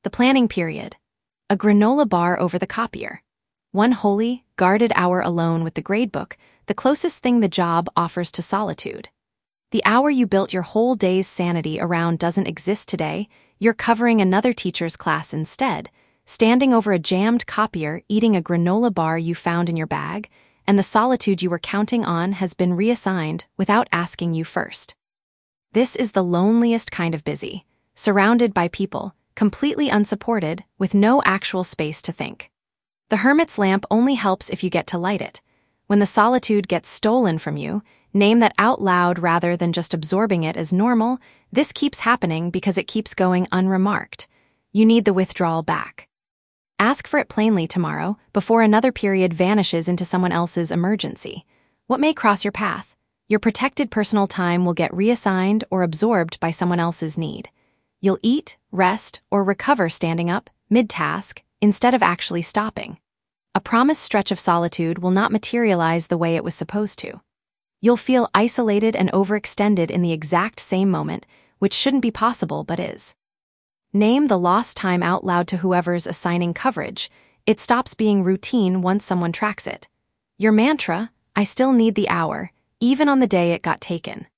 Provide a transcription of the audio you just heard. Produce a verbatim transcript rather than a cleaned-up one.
The planning period. A granola bar over the copier. One holy, guarded hour alone with the gradebook, the closest thing the job offers to solitude. The hour you built your whole day's sanity around doesn't exist today. You're covering another teacher's class instead, standing over a jammed copier, eating a granola bar you found in your bag, and the solitude you were counting on has been reassigned without asking you first. This is the loneliest kind of busy, surrounded by people, completely unsupported, with no actual space to think. The hermit's lamp only helps if you get to light it. When the solitude gets stolen from you, name that out loud rather than just absorbing it as normal. This keeps happening because it keeps going unremarked. You need the withdrawal back. Ask for it plainly tomorrow before another period vanishes into someone else's emergency. What may cross your path? Your protected personal time will get reassigned or absorbed by someone else's need. You'll eat, rest, or recover standing up, mid-task, instead of actually stopping. A promised stretch of solitude will not materialize the way it was supposed to. You'll feel isolated and overextended in the exact same moment, which shouldn't be possible but is. Name the lost time out loud to whoever's assigning coverage. It stops being routine once someone tracks it. Your mantra, I still need the hour, even on the day it got taken.